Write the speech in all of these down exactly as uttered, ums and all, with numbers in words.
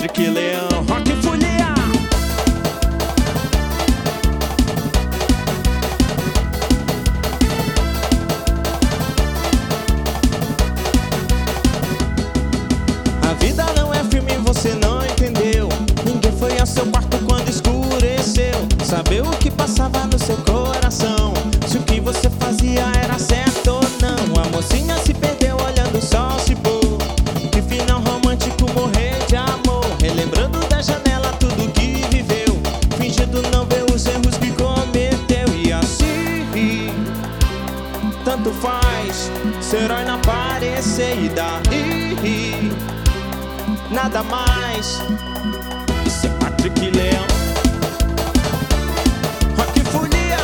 Patrick Leão, Rock Folia. A vida não é filme, você não entendeu. Ninguém foi ao seu quarto quando escureceu. Saber o que passava no seu coração, se o que você fazia era certo ou não. A mocinha se perdeu olhando o sol se pôr. Que final romântico, morrer de amor. Relembrando da janela tudo que viveu, fingindo não ver os erros que cometeu. E assim, tanto faz ser herói não aparecer. E daí, nada mais. Isso é Patrick Leão, Rock Folia.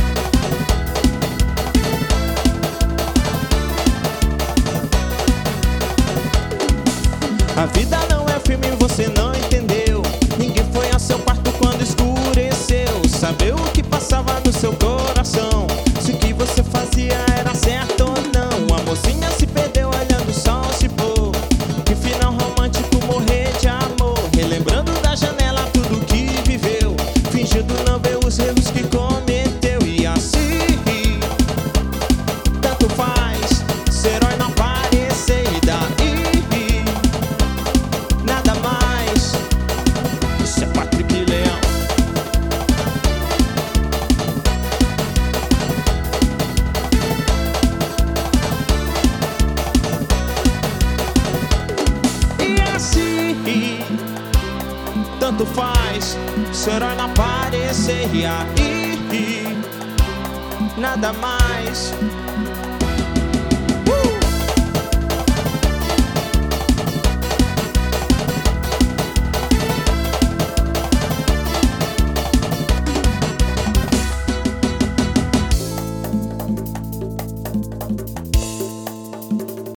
A vida não é filme, você não entendeu. Ninguém foi ao seu quarto quando escureceu. Saber o que passava no seu coração, se o que você fazia era certo ou não. A mocinha se perdeu olhando o sol se pôr. Que final romântico, morrer de amor. Relembrando da janela tudo que viveu, fingindo não ver os erros que cometeu. E assim, tanto faz ser herói não aparecer. E daí, nada mais. Isso é Patrick Leão. E assim, tanto faz ser herói não aparecer. E aí, nada mais.